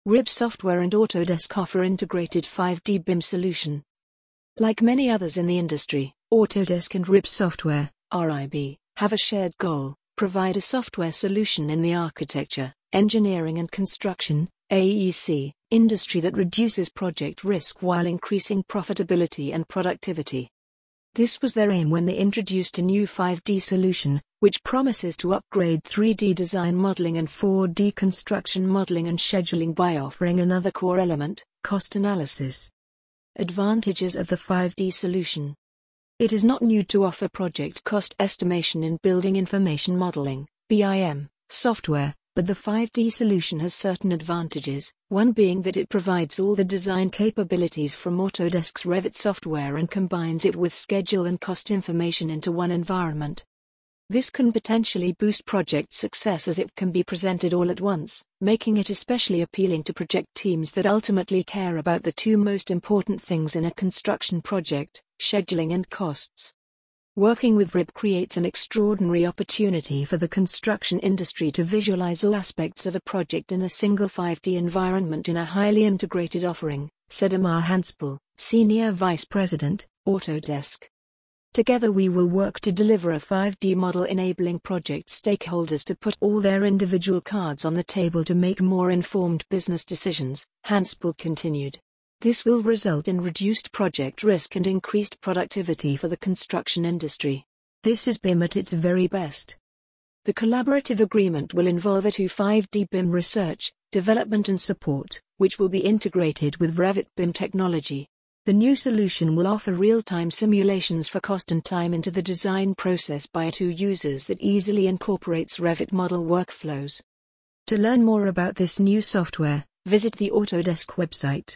RIB Software and Autodesk offer integrated 5D BIM solution. Like many others in the industry, Autodesk and RIB Software, RIB, have a shared goal: provide a software solution in the architecture, engineering and construction (AEC) industry that reduces project risk while increasing profitability and productivity. This was their aim when they introduced a new 5D solution, which promises to upgrade 3D design modeling and 4D construction modeling and scheduling by offering another core element: cost analysis. Advantages of the 5D solution. It is not new to offer project cost estimation in building information modeling (BIM) software, but the 5D solution has certain advantages, one being that it provides all the design capabilities from Autodesk's Revit software and combines it with schedule and cost information into one environment. This can potentially boost project success as it can be presented all at once, making it especially appealing to project teams that ultimately care about the two most important things in a construction project: scheduling and costs. Working with RIB creates an extraordinary opportunity for the construction industry to visualize all aspects of a project in a single 5D environment in a highly integrated offering, said Amar Hanspal, Senior Vice President, Autodesk. Together we will work to deliver a 5D model enabling project stakeholders to put all their individual cards on the table to make more informed business decisions, Hanspal continued. This will result in reduced project risk and increased productivity for the construction industry. This is BIM at its very best. The collaborative agreement will involve a 5D BIM research, development and support, which will be integrated with Revit BIM technology. The new solution will offer real-time simulations for cost and time into the design process by two users that easily incorporates Revit model workflows. To learn more about this new software, visit the Autodesk website.